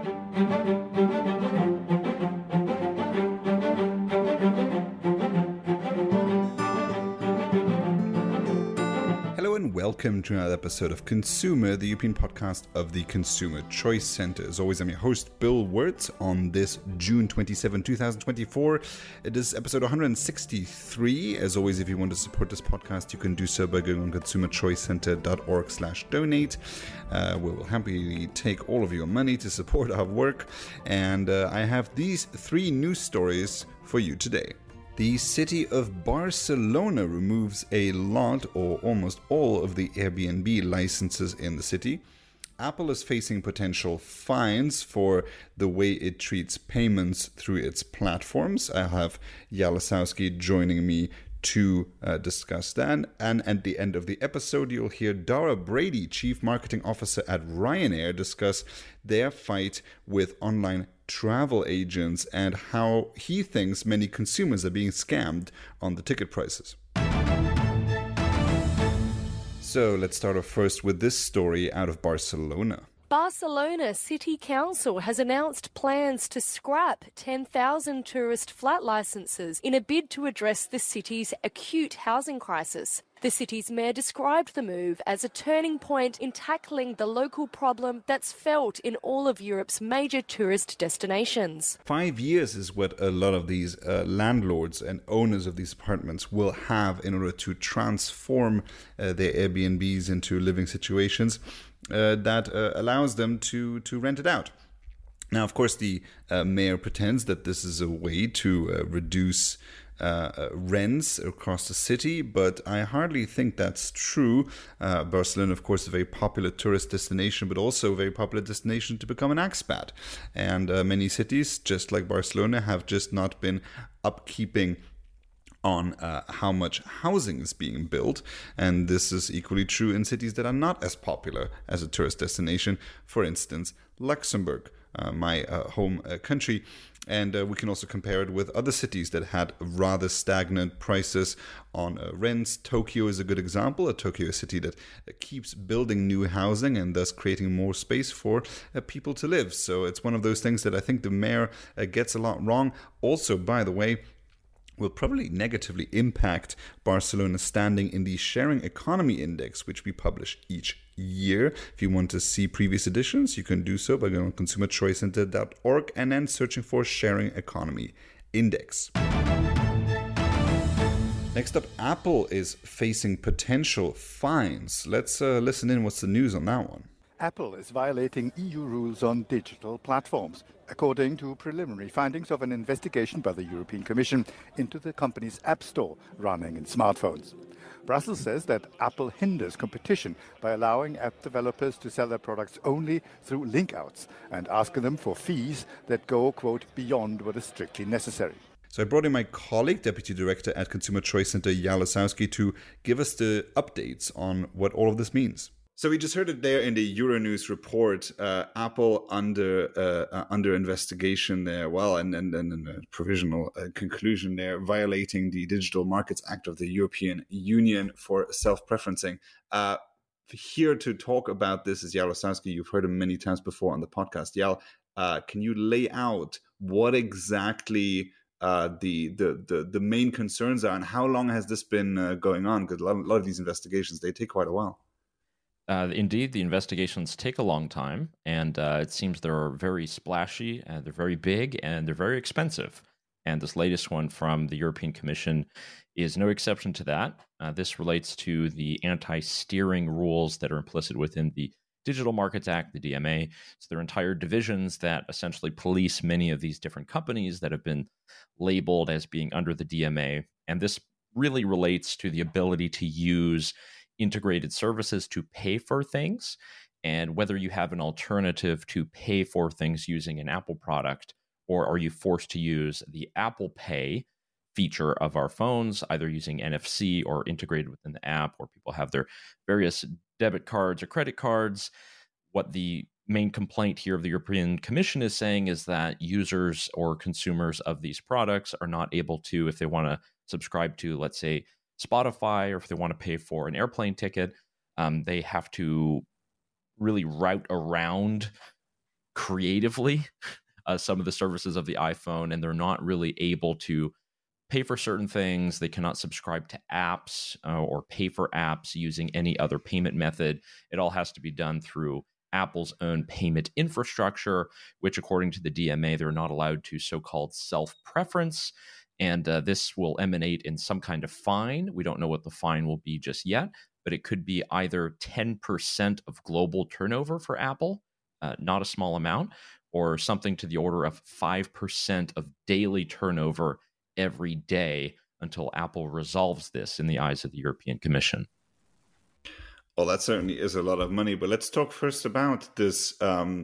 Hello and welcome to another episode of Consumer, the European podcast of the Consumer Choice Center. As always, I'm your host, Bill Wirtz, on this June 27, 2024. It is episode 163. As always, if you want to support this podcast, you can do so by going on consumerchoicecenter.org/donate. We will happily take all of your money to support our work. And I have these three news stories for you today. The city of Barcelona removes a lot or almost all of the Airbnb licenses in the city. Apple is facing potential fines for the way it treats payments through its platforms. I have Yael Lasowski joining me to discuss that. And at the end of the episode, you'll hear Dara Brady, Chief Marketing Officer at Ryanair, discuss their fight with online travel agents and how he thinks many consumers are being scammed on the ticket prices. So let's start off first with this story out of Barcelona. Barcelona City Council has announced plans to scrap 10,000 tourist flat licenses in a bid to address the city's acute housing crisis. The city's mayor described the move as a turning point in tackling the local problem that's felt in all of Europe's major tourist destinations. 5 years is what a lot of these landlords and owners of these apartments will have in order to transform their Airbnbs into living situations that allows them to rent it out. Now, of course, the mayor pretends that this is a way to reduce rents across the city, but I hardly think that's true. Barcelona, of course, is a very popular tourist destination, but also a very popular destination to become an expat. And many cities, just like Barcelona, have just not been upkeeping on how much housing is being built. And this is equally true in cities that are not as popular as a tourist destination. For instance, Luxembourg, my home country. And we can also compare it with other cities that had rather stagnant prices on rents. Tokyo is a good example. Tokyo is a city that keeps building new housing and thus creating more space for people to live. So it's one of those things that I think the mayor gets a lot wrong. Also, by the way, will probably negatively impact Barcelona's standing in the Sharing Economy Index, which we publish each year. If you want to see previous editions, you can do so by going on consumerchoicecenter.org and then searching for Sharing Economy Index. Next up, Apple is facing potential fines. Let's listen in. What's the news on that one? Apple is violating EU rules on digital platforms, according to preliminary findings of an investigation by the European Commission into the company's App Store running in smartphones. Brussels says that Apple hinders competition by allowing app developers to sell their products only through link-outs and asking them for fees that go, quote, beyond what is strictly necessary. So I brought in my colleague, Deputy Director at Consumer Choice Center, Yael Lasowski, to give us the updates on what all of this means. So we just heard it there in the Euronews report. Apple under investigation there. Well, and a provisional conclusion there, violating the Digital Markets Act of the European Union for self-preferencing. Here to talk about this is Yael Lasowski. You've heard him many times before on the podcast. Yael, can you lay out what exactly the main concerns are, and how long has this been going on? Because a lot of these investigations, they take quite a while. Indeed, the investigations take a long time, and it seems they're very splashy, they're very big, and they're very expensive. And this latest one from the European Commission is no exception to that. This relates to the anti-steering rules that are implicit within the Digital Markets Act, the DMA. So there are entire divisions that essentially police many of these different companies that have been labeled as being under the DMA. And this really relates to the ability to use integrated services to pay for things, and whether you have an alternative to pay for things using an Apple product, or are you forced to use the Apple Pay feature of our phones, either using NFC or integrated within the app, or people have their various debit cards or credit cards. What the main complaint here of the European Commission is saying is that users or consumers of these products are not able to, if they want to subscribe to, let's say, Spotify, or if they want to pay for an airplane ticket, they have to really route around creatively some of the services of the iPhone, and they're not really able to pay for certain things. They cannot subscribe to apps or pay for apps using any other payment method. It all has to be done through Apple's own payment infrastructure, which according to the DMA, they're not allowed to so-called self-preference. And this will emanate in some kind of fine. We don't know what the fine will be just yet, but it could be either 10% of global turnover for Apple, not a small amount, or something to the order of 5% of daily turnover every day until Apple resolves this in the eyes of the European Commission. Well, that certainly is a lot of money. But let's talk first about this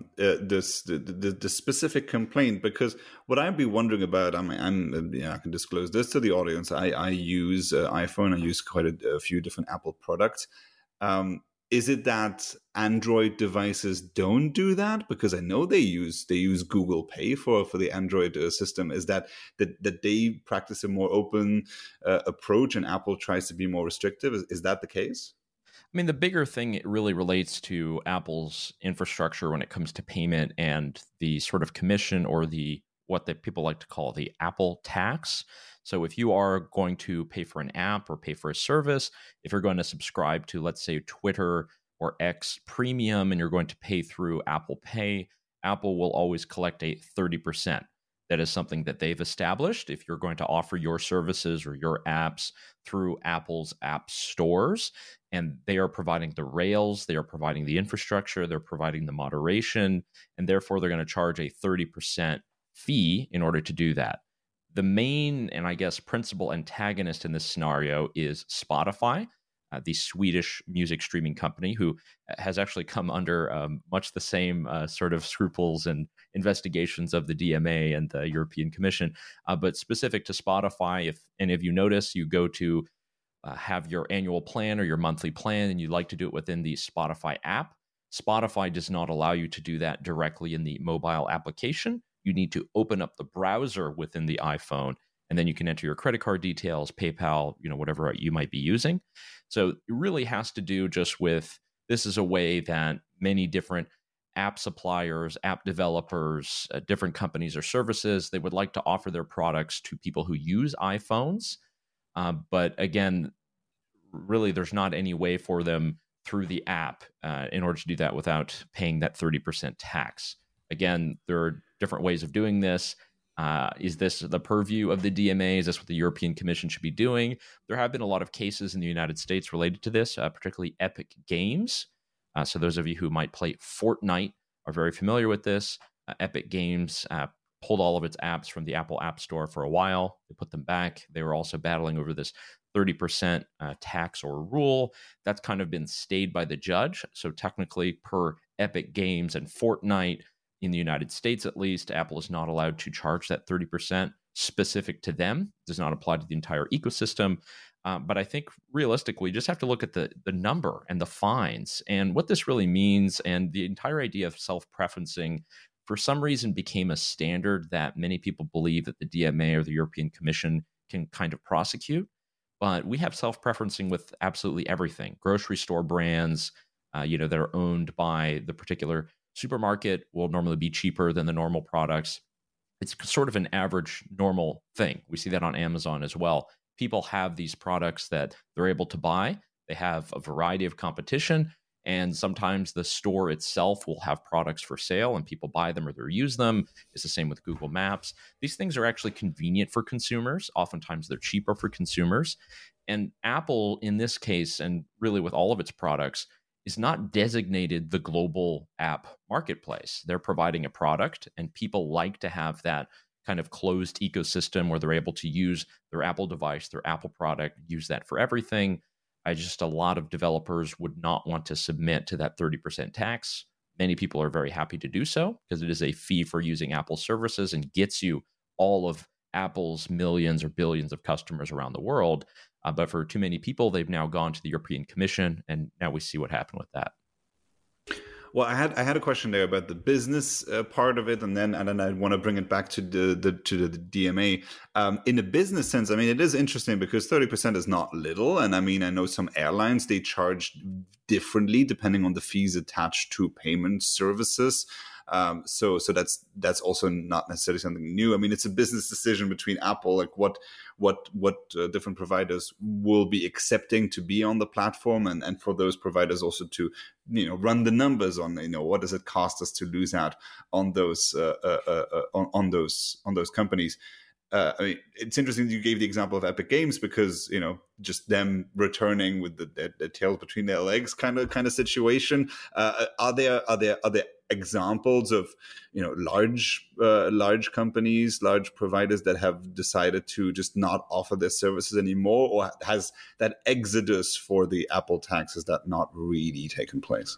the specific complaint, because what I'd be wondering about, I can disclose this to the audience. I use iPhone. I use quite a few different Apple products. Is it that Android devices don't do that? Because I know they use Google Pay for the Android system. Is that they practice a more open approach and Apple tries to be more restrictive? Is that the case? I mean, the bigger thing it really relates to Apple's infrastructure when it comes to payment and the sort of commission or what people like to call the Apple tax. So if you are going to pay for an app or pay for a service, if you're going to subscribe to, let's say, Twitter or X Premium, and you're going to pay through Apple Pay, Apple will always collect a 30%. That is something that they've established. If you're going to offer your services or your apps through Apple's app stores, and they are providing the rails, they are providing the infrastructure, they're providing the moderation, and therefore they're going to charge a 30% fee in order to do that. The main and I guess principal antagonist in this scenario is Spotify, the Swedish music streaming company, who has actually come under much the same sort of scruples and investigations of the DMA and the European Commission. But specific to Spotify, if any of you notice, you go to have your annual plan or your monthly plan and you'd like to do it within the Spotify app, Spotify does not allow you to do that directly in the mobile application. You need to open up the browser within the iPhone, and then you can enter your credit card details, PayPal, whatever you might be using. So it really has to do just with, this is a way that many different app suppliers, app developers, different companies or services, they would like to offer their products to people who use iPhones. But again, really, there's not any way for them through the app in order to do that without paying that 30% tax. Again, there are different ways of doing this. Is this the purview of the DMA? Is this what the European Commission should be doing? There have been a lot of cases in the United States related to this, particularly Epic Games. So those of you who might play Fortnite are very familiar with this. Epic Games pulled all of its apps from the Apple App Store for a while. They put them back. They were also battling over this 30% tax or rule. That's kind of been stayed by the judge. So technically, per Epic Games and Fortnite, in the United States at least, Apple is not allowed to charge that 30% specific to them. It does not apply to the entire ecosystem. But I think realistically, you just have to look at the number and the fines and what this really means. And the entire idea of self-preferencing, for some reason, became a standard that many people believe that the DMA or the European Commission can kind of prosecute. But we have self-preferencing with absolutely everything. Grocery store brands, that are owned by the particular supermarket will normally be cheaper than the normal products. It's sort of an average normal thing. We see that on Amazon as well. People have these products that they're able to buy. They have a variety of competition, and sometimes the store itself will have products for sale and people buy them or they use them. It's the same with Google Maps. These things are actually convenient for consumers. Oftentimes they're cheaper for consumers. And Apple, in this case, and really with all of its products, is not designated the global app marketplace. They're providing a product, and people like to have that kind of closed ecosystem where they're able to use their Apple device, their Apple product, use that for everything. A lot of developers would not want to submit to that 30% tax. Many people are very happy to do so because it is a fee for using Apple services and gets you all of Apple's millions or billions of customers around the world. But for too many people, they've now gone to the European Commission, and now we see what happened with that. Well, I had a question there about the business part of it, and then I want to bring it back to the DMA. In a business sense, I mean, it is interesting because 30% is not little, and I mean, I know some airlines, they charge differently depending on the fees attached to payment services. So that's also not necessarily something new. I mean, it's a business decision between Apple, like what different providers will be accepting to be on the platform, and for those providers also to run the numbers on what does it cost us to lose out on those on those companies. I mean, it's interesting that you gave the example of Epic Games, because just them returning with their tails between their legs kind of situation. Are there examples of large companies, large providers that have decided to just not offer their services anymore, or has that exodus for the Apple tax, has that not really taken place?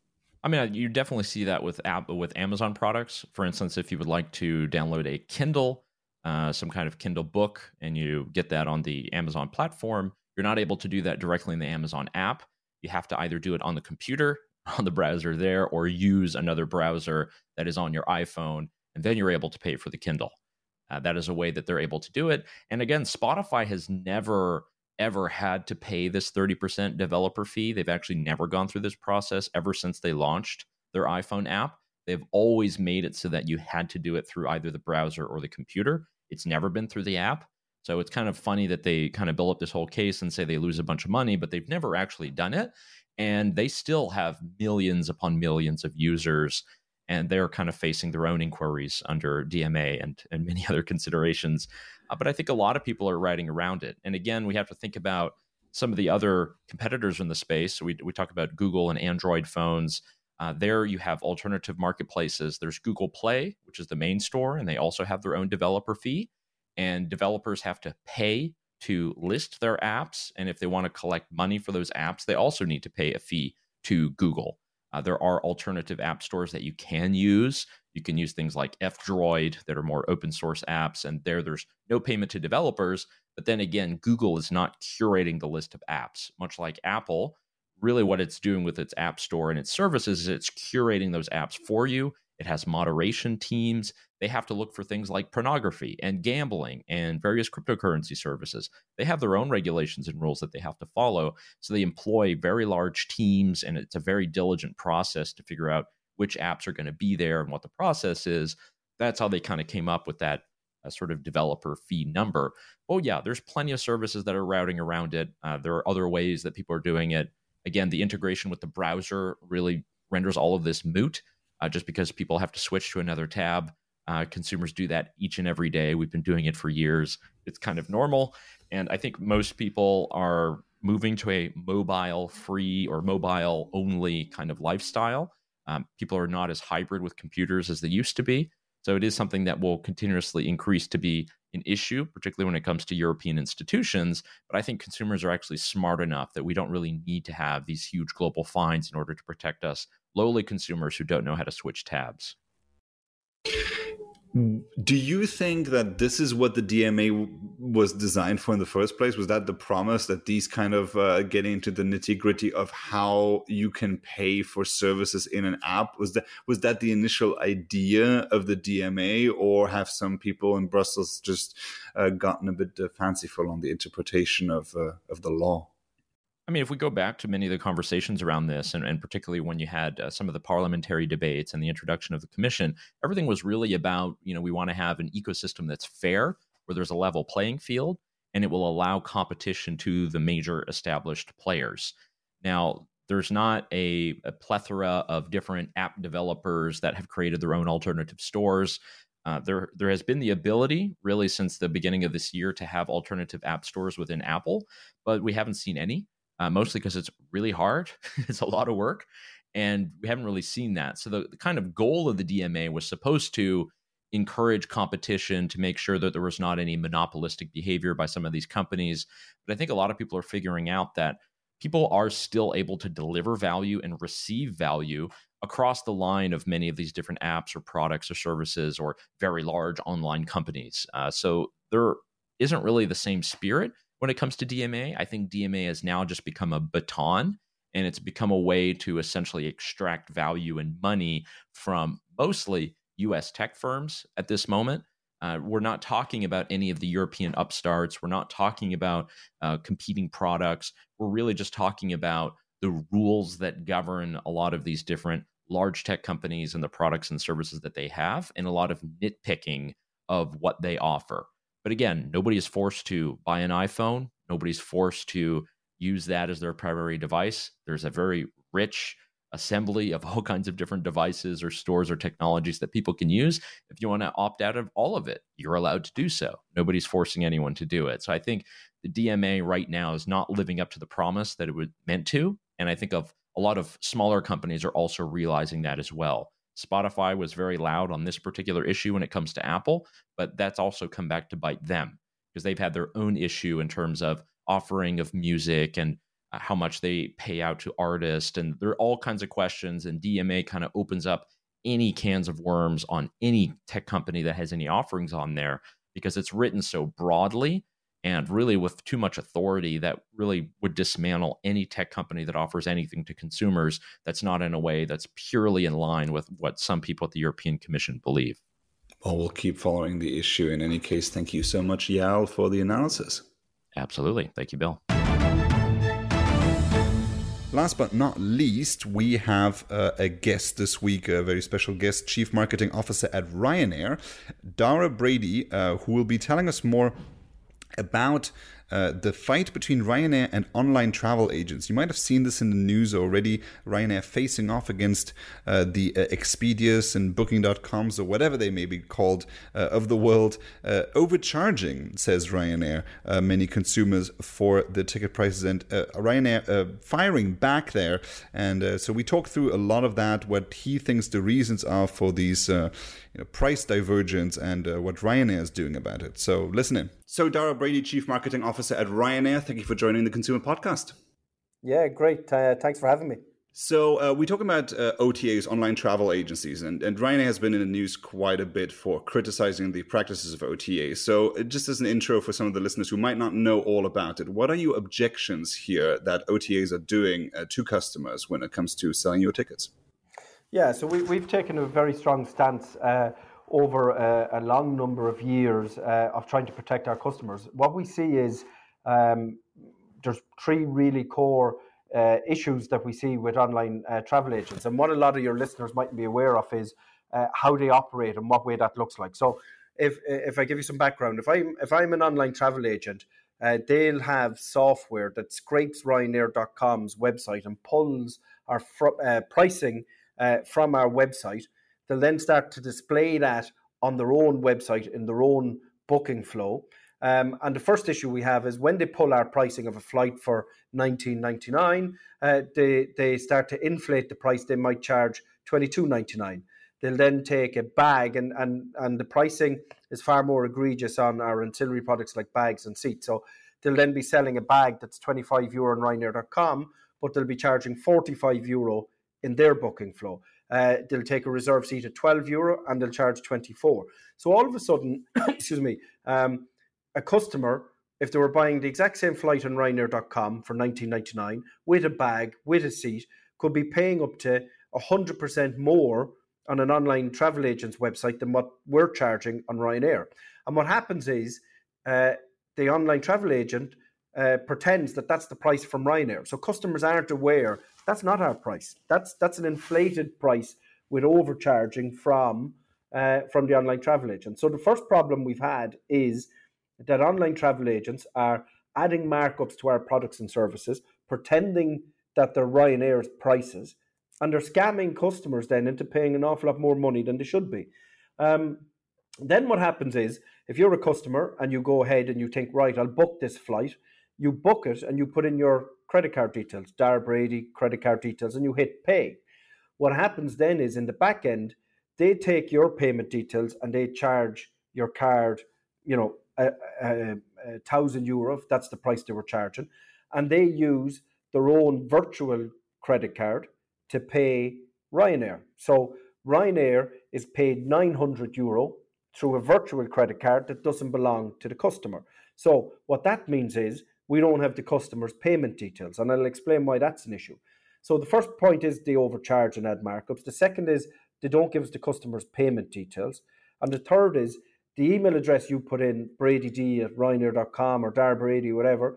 I mean, you definitely see that with Amazon products. For instance, if you would like to download a Kindle, some kind of Kindle book, and you get that on the Amazon platform, you're not able to do that directly in the Amazon app. You have to either do it on the computer, on the browser there, or use another browser that is on your iPhone, and then you're able to pay for the Kindle. That is a way that they're able to do it. And again, Spotify has never, ever had to pay this 30% developer fee. They've actually never gone through this process ever since they launched their iPhone app. They've always made it so that you had to do it through either the browser or the computer. It's never been through the app. So it's kind of funny that they kind of build up this whole case and say they lose a bunch of money, but they've never actually done it. And they still have millions upon millions of users, and they're kind of facing their own inquiries under DMA and many other considerations. But I think a lot of people are riding around it. And again, we have to think about some of the other competitors in the space. So we talk about Google and Android phones. There you have alternative marketplaces. There's Google Play, which is the main store, and they also have their own developer fee. And developers have to pay to list their apps. And if they want to collect money for those apps, they also need to pay a fee to Google. There are alternative app stores that you can use. You can use things like F-Droid that are more open source apps, and there's no payment to developers. But then again, Google is not curating the list of apps, much like Apple. Really what it's doing with its app store and its services is it's curating those apps for you. It has moderation teams. They have to look for things like pornography and gambling and various cryptocurrency services. They have their own regulations and rules that they have to follow. So they employ very large teams, and it's a very diligent process to figure out which apps are going to be there and what the process is. That's how they kind of came up with that sort of developer fee number. Oh yeah, there's plenty of services that are routing around it. There are other ways that people are doing it. Again, the integration with the browser really renders all of this moot, just because people have to switch to another tab. Consumers do that each and every day. We've been doing it for years. It's kind of normal. And I think most people are moving to a mobile free or mobile only kind of lifestyle. People are not as hybrid with computers as they used to be. So it is something that will continuously increase to be an issue, particularly when it comes to European institutions. But I think consumers are actually smart enough that we don't really need to have these huge global fines in order to protect us lowly consumers who don't know how to switch tabs. Do you think that this is what the DMA was designed for in the first place? Was that the promise, that these kind of getting into the nitty-gritty of how you can pay for services in an app? Was that the initial idea of the DMA, or have some people in Brussels just gotten a bit fanciful on the interpretation of the law? I mean, if we go back to many of the conversations around this, and particularly when you had some of the parliamentary debates and the introduction of the commission, everything was really about, we want to have an ecosystem that's fair, where there's a level playing field, and it will allow competition to the major established players. Now, there's not a plethora of different app developers that have created their own alternative stores. There has been the ability, really, since the beginning of this year to have alternative app stores within Apple, but we haven't seen any. Mostly because it's really hard. It's a lot of work, and we haven't really seen that. So the kind of goal of the DMA was supposed to encourage competition, to make sure that there was not any monopolistic behavior by some of these companies. But I think a lot of people are figuring out that people are still able to deliver value and receive value across the line of many of these different apps or products or services or very large online companies. So there isn't really the same spirit when it comes to DMA. I think DMA has now just become a baton, and it's become a way to essentially extract value and money from mostly US tech firms at this moment. We're not talking about any of the European upstarts. We're not talking about competing products. We're really just talking about the rules that govern a lot of these different large tech companies and the products and services that they have, and a lot of nitpicking of what they offer. But again, nobody is forced to buy an iPhone. Nobody's forced to use that as their primary device. There's a very rich assembly of all kinds of different devices or stores or technologies that people can use. If you want to opt out of all of it, you're allowed to do so. Nobody's forcing anyone to do it. So I think the DMA right now is not living up to the promise that it was meant to. And I think of a lot of smaller companies are also realizing that as well. Spotify was very loud on this particular issue when it comes to Apple, but that's also come back to bite them because they've had their own issue in terms of offering of music and how much they pay out to artists. And there are all kinds of questions, and DMA kind of opens up any cans of worms on any tech company that has any offerings on there because it's written so broadly and really with too much authority that really would dismantle any tech company that offers anything to consumers that's not in a way that's purely in line with what some people at the European Commission believe. Well, we'll keep following the issue. In any case, thank you so much, Yael, for the analysis. Absolutely. Thank you, Bill. Last but not least, we have a guest this week, a very special guest, Chief Marketing Officer at Ryanair, Dara Brady, who will be telling us more about the fight between Ryanair and online travel agents. You might have seen this in the news already. Ryanair facing off against the Expedias and Booking.coms or whatever they may be called of the world, overcharging, says Ryanair, many consumers for the ticket prices, and Ryanair firing back there. And so we talk through a lot of that, what he thinks the reasons are for these price divergence and what Ryanair is doing about it. So listen in. So Dara Brady, Chief Marketing Officer at Ryanair, thank you for joining the Consumer Podcast. Yeah, great. Thanks for having me. So we talk about OTAs, online travel agencies, and Ryanair has been in the news quite a bit for criticizing the practices of OTAs. So just as an intro for some of the listeners who might not know all about it, what are your objections here that OTAs are doing to customers when it comes to selling your tickets? Yeah, so we've taken a very strong stance over a long number of years of trying to protect our customers. What we see is there's three really core issues that we see with online travel agents. And what a lot of your listeners mightn't be aware of is how they operate and what way that looks like. So if I give you some background, if I'm an online travel agent, they'll have software that scrapes Ryanair.com's website and pulls our pricing from our website. They'll then start to display that on their own website in their own booking flow. And the first issue we have is when they pull our pricing of a flight for $19.99, they start to inflate the price. They might charge $22.99. They'll then take a bag, and the pricing is far more egregious on our ancillary products like bags and seats. So they'll then be selling a bag that's €25 on Ryanair.com, but they'll be charging €45 in their booking flow. They'll take a reserve seat at €12 and they'll charge 24. So all of a sudden, a customer, if they were buying the exact same flight on Ryanair.com for $19.99 with a bag, with a seat, could be paying up to 100% more on an online travel agent's website than what we're charging on Ryanair. And what happens is the online travel agent pretends that that's the price from Ryanair. So customers aren't aware that's not our price. That's an inflated price with overcharging from the online travel agent. So the first problem we've had is that online travel agents are adding markups to our products and services, pretending that they're Ryanair's prices, and they're scamming customers then into paying an awful lot more money than they should be. Then what happens is, if you're a customer and you go ahead and you think, right, I'll book this flight, you book it and you put in your credit card details, Dara Brady credit card details, and you hit pay. What happens then is in the back end, they take your payment details and they charge your card, €1,000, if that's the price they were charging, and they use their own virtual credit card to pay Ryanair. So Ryanair is paid €900 through a virtual credit card that doesn't belong to the customer. So what that means is we don't have the customer's payment details, and I'll explain why that's an issue. So the first point is they overcharge and add markups. The second is they don't give us the customer's payment details. And the third is the email address you put in, BradyD@Ryanair.com or Dara Brady, whatever,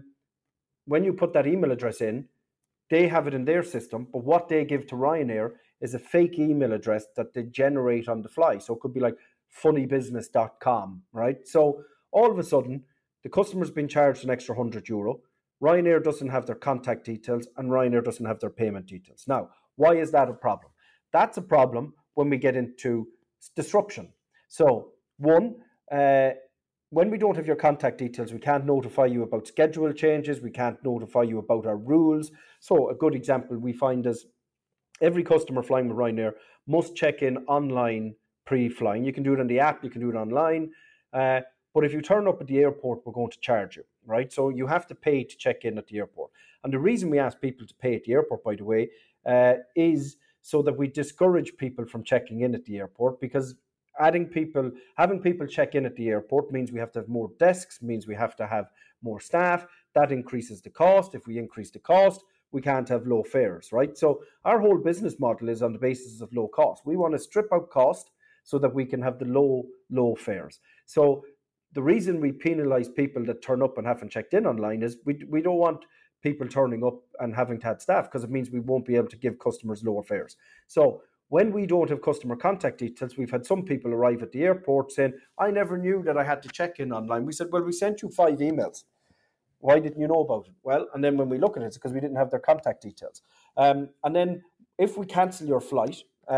when you put that email address in, they have it in their system, but what they give to Ryanair is a fake email address that they generate on the fly. So it could be like funnybusiness.com, right? So all of a sudden, the customer's been charged an extra €100. Ryanair doesn't have their contact details and Ryanair doesn't have their payment details. Now, why is that a problem? That's a problem when we get into disruption. So, one, when we don't have your contact details, we can't notify you about schedule changes. We can't notify you about our rules. So a good example we find is every customer flying with Ryanair must check in online pre-flying. You can do it on the app, you can do it online. But if you turn up at the airport, we're going to charge you, right? So you have to pay to check in at the airport. And the reason we ask people to pay at the airport, by the way, is so that we discourage people from checking in at the airport, because having people check in at the airport means we have to have more desks, means we have to have more staff. That increases the cost. If we increase the cost, we can't have low fares, right? So our whole business model is on the basis of low cost. We want to strip out cost so that we can have the low fares. So the reason we penalize people that turn up and haven't checked in online is we don't want people turning up and having to have staff, because it means we won't be able to give customers lower fares. So when we don't have customer contact details, we've had some people arrive at the airport saying, I never knew that I had to check in online. We said, well, we sent you 5 emails. Why didn't you know about it? Well, and then when we look at it, it's because we didn't have their contact details. And then if we cancel your flight,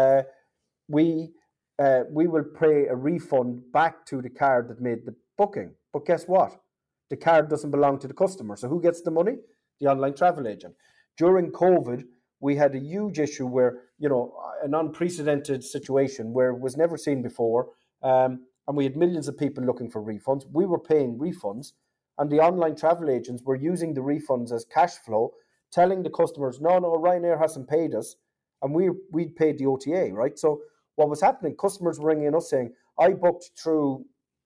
we will pay a refund back to the card that made the booking. But guess what? The card doesn't belong to the customer. So who gets the money? The online travel agent. During COVID, we had a huge issue where, an unprecedented situation where it was never seen before. And we had millions of people looking for refunds. We were paying refunds, and the online travel agents were using the refunds as cash flow, telling the customers, no, Ryanair hasn't paid us. And we'd paid the OTA, right? So what was happening, customers were ringing us saying, I booked through,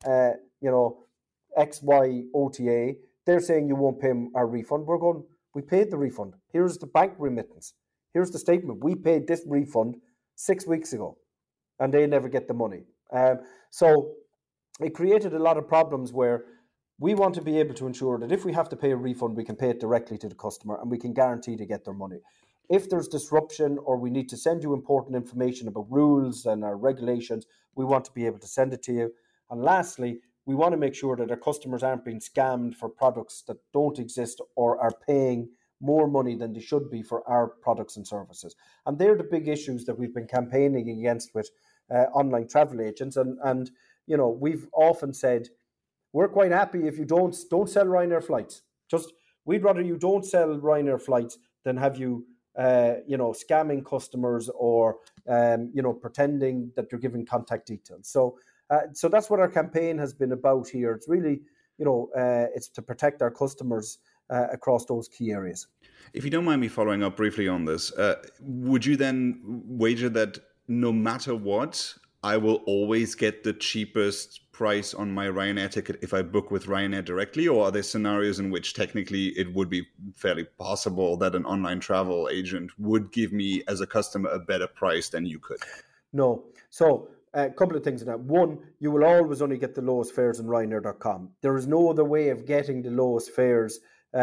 XY OTA. They're saying you won't pay our refund. We're going, we paid the refund. Here's the bank remittance. Here's the statement. We paid this refund 6 weeks ago, and they never get the money. So it created a lot of problems where we want to be able to ensure that if we have to pay a refund, we can pay it directly to the customer and we can guarantee to get their money. If there's disruption or we need to send you important information about rules and our regulations, we want to be able to send it to you. And lastly, we want to make sure that our customers aren't being scammed for products that don't exist or are paying more money than they should be for our products and services. And they're the big issues that we've been campaigning against with online travel agents. And we've often said, we're quite happy if you don't sell Ryanair flights. We'd rather you don't sell Ryanair flights than have you scamming customers or pretending that you're giving contact details. So that's what our campaign has been about here. It's really, it's to protect our customers across those key areas. If you don't mind me following up briefly on this, would you then wager that no matter what, I will always get the cheapest price on my Ryanair ticket if I book with Ryanair directly? Or are there scenarios in which technically it would be fairly possible that an online travel agent would give me as a customer a better price than you could? No. So a couple of things in that. One, you will always only get the lowest fares on Ryanair.com. There is no other way of getting the lowest fares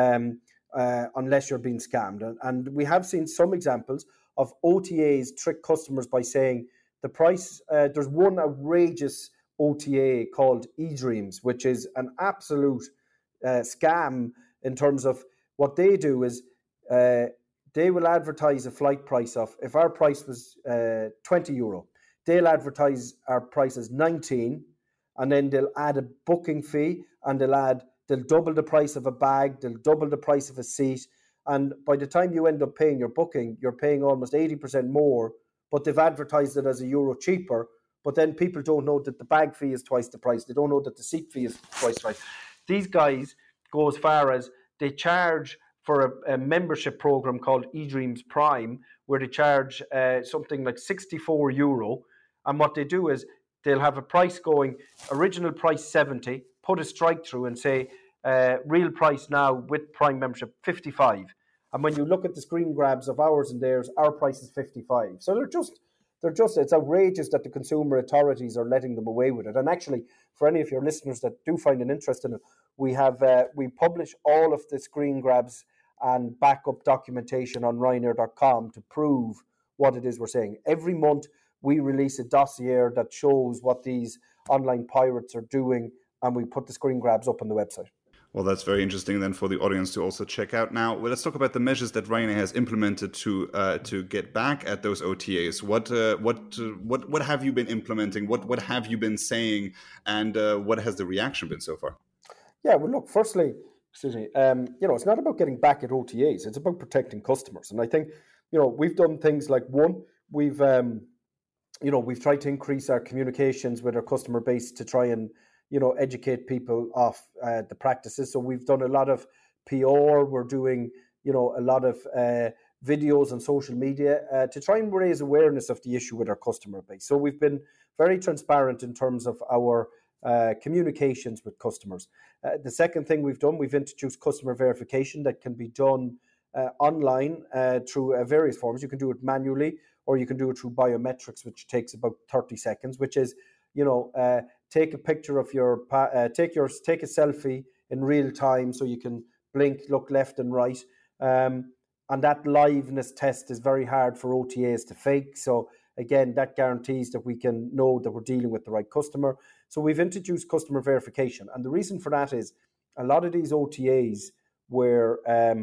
unless you're being scammed. And we have seen some examples of OTAs trick customers by saying the price, there's one outrageous OTA called eDreams, which is an absolute scam in terms of what they do is they will advertise a flight price of, if our price was €20, they'll advertise our price as 19, and then they'll add a booking fee, and they'll double the price of a bag, they'll double the price of a seat, and by the time you end up paying your booking, you're paying almost 80% more, but they've advertised it as €1 cheaper, but then people don't know that the bag fee is twice the price. They don't know that the seat fee is twice the price. These guys go as far as they charge for a membership program called eDreams Prime, where they charge something like €64. And what they do is they'll have a price going, original price 70, put a strike through and say, real price now with Prime membership, 55. And when you look at the screen grabs of ours and theirs, our price is 55. So it's outrageous that the consumer authorities are letting them away with it. And actually, for any of your listeners that do find an interest in it, we publish all of the screen grabs and backup documentation on Ryanair.com to prove what it is we're saying. Every month we release a dossier that shows what these online pirates are doing, and we put the screen grabs up on the website. Well, that's very interesting then for the audience to also check out. Now, let's talk about the measures that Ryanair has implemented to get back at those OTAs. What have you been implementing? What have you been saying? And what has the reaction been so far? Yeah, well, look, firstly, it's not about getting back at OTAs. It's about protecting customers. And I think, we've done things like, one, we've tried to increase our communications with our customer base to try and, educate people off the practices. So we've done a lot of PR. We're doing, a lot of videos on social media to try and raise awareness of the issue with our customer base. So we've been very transparent in terms of our communications with customers. The second thing we've done, we've introduced customer verification that can be done online through various forms. You can do it manually, or you can do it through biometrics, which takes about 30 seconds, which is, take a picture of take a selfie in real time, so you can blink, look left and right. And that liveness test is very hard for OTAs to fake. So again, that guarantees that we can know that we're dealing with the right customer. So we've introduced customer verification. And the reason for that is a lot of these OTAs were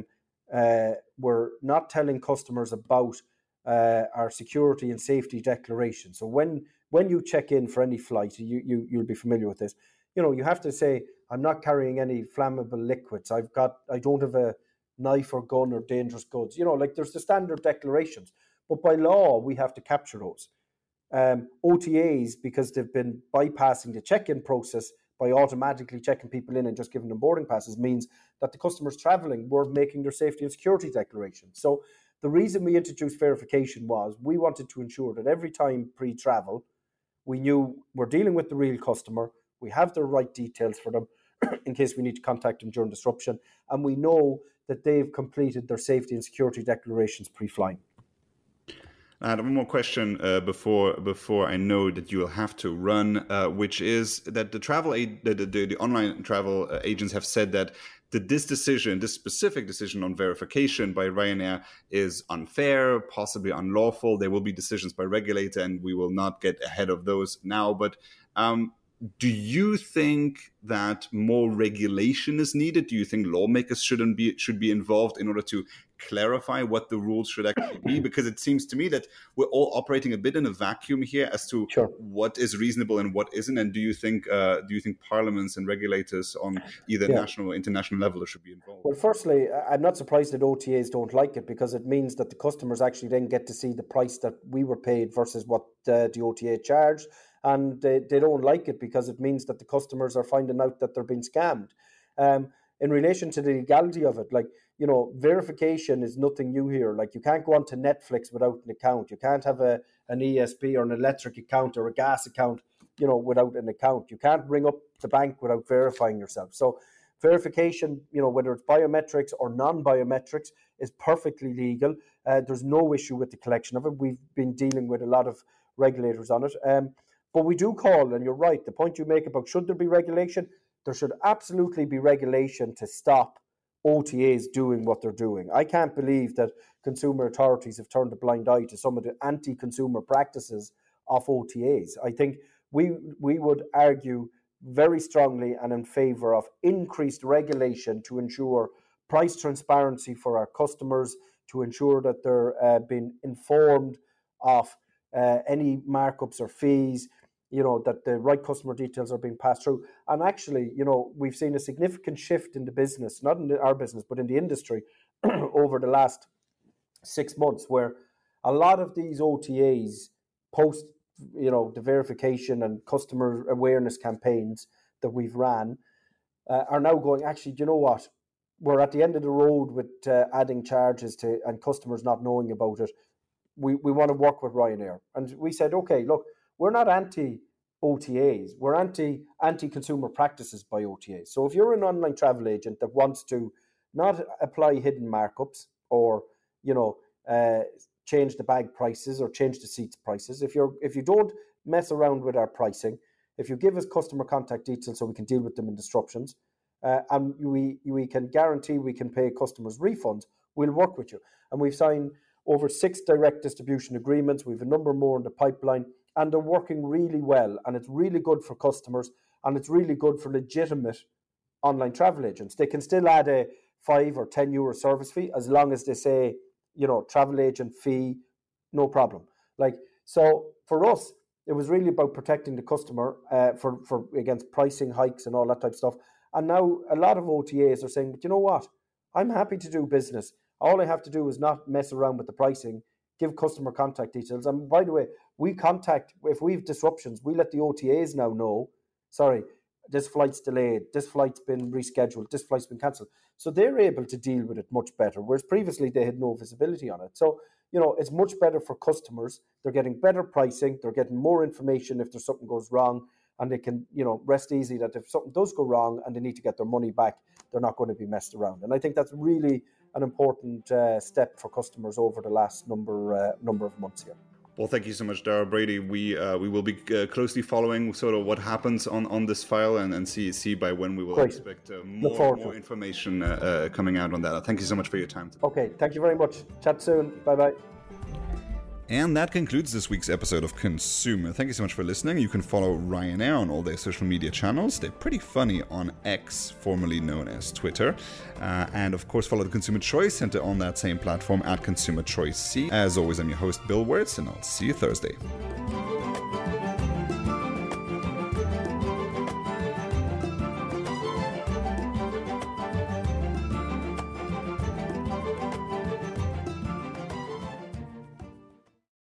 not telling customers about our security and safety declaration. So when you check in for any flight, you'll be familiar with this. You have to say, I'm not carrying any flammable liquids. I don't have a knife or gun or dangerous goods. There's the standard declarations. But by law, we have to capture those. OTAs, because they've been bypassing the check-in process by automatically checking people in and just giving them boarding passes, means that the customers traveling were making their safety and security declaration. So the reason we introduced verification was we wanted to ensure that every time pre-travel, we knew we're dealing with the real customer, we have the right details for them in case we need to contact them during disruption, and we know that they've completed their safety and security declarations pre-flying. I had one more question before I know that you will have to run, which is that the online travel agents have said that this specific decision on verification by Ryanair is unfair, possibly unlawful. There will be decisions by regulator, and we will not get ahead of those now. But do you think that more regulation is needed? Do you think lawmakers should be involved in order to clarify what the rules should actually be? Because it seems to me that we're all operating a bit in a vacuum here as to what is reasonable and what isn't. And do you think parliaments and regulators on either national or international level should be involved? Well, firstly, I'm not surprised that OTAs don't like it, because it means that the customers actually then get to see the price that we were paid versus what the OTA charged. And they don't like it because it means that the customers are finding out that they're being scammed. In relation to the legality of it, verification is nothing new here. You can't go onto Netflix without an account. You can't have an ESP or an electric account or a gas account, without an account. You can't ring up the bank without verifying yourself. So verification, whether it's biometrics or non-biometrics, is perfectly legal. There's no issue with the collection of it. We've been dealing with a lot of regulators on it. But we do call, and you're right, the point you make about should there be regulation, there should absolutely be regulation to stop OTAs doing what they're doing. I can't believe that consumer authorities have turned a blind eye to some of the anti-consumer practices of OTAs. I think we would argue very strongly and in favour of increased regulation to ensure price transparency for our customers, to ensure that they're being informed of any markups or fees, that the right customer details are being passed through. And actually, we've seen a significant shift in the business, not in our business, but in the industry over the last 6 months, where a lot of these OTAs post, the verification and customer awareness campaigns that we've ran are now going, actually, do you know what? We're at the end of the road with adding charges to and customers not knowing about it. We want to work with Ryanair. And we said, okay, look, we're not anti-OTAs. We're anti-consumer practices by OTAs. So if you're an online travel agent that wants to not apply hidden markups or, change the bag prices or change the seats prices, if you don't mess around with our pricing, if you give us customer contact details so we can deal with them in disruptions, and we can guarantee we can pay customers refunds, we'll work with you. And we've signed over 6 direct distribution agreements. We have a number more in the pipeline, and they're working really well. And it's really good for customers, and it's really good for legitimate online travel agents. They can still add a 5 or 10 euro service fee as long as they say, travel agent fee, no problem. So for us, it was really about protecting the customer for against pricing hikes and all that type of stuff. And now a lot of OTAs are saying, but you know what? I'm happy to do business. All I have to do is not mess around with the pricing, give customer contact details. And by the way, if we have disruptions, we let the OTAs now know, sorry, this flight's delayed, this flight's been rescheduled, this flight's been cancelled. So they're able to deal with it much better, whereas previously they had no visibility on it. So, it's much better for customers. They're getting better pricing. They're getting more information if there's something goes wrong, and they can, rest easy that if something does go wrong and they need to get their money back, they're not going to be messed around. And I think that's really an important step for customers over the last number of months here. Well, thank you so much, Dara Brady. We will be closely following sort of what happens on this file and see by when we will expect more information coming out on that. Thank you so much for your time today. Okay, thank you very much. Chat soon. Bye-bye. And that concludes this week's episode of Consumer. Thank you so much for listening. You can follow Ryanair on all their social media channels. They're pretty funny on X, formerly known as Twitter. And of course, follow the Consumer Choice Center on that same platform at Consumer Choice C. As always, I'm your host, Bill Wirtz, and I'll see you Thursday.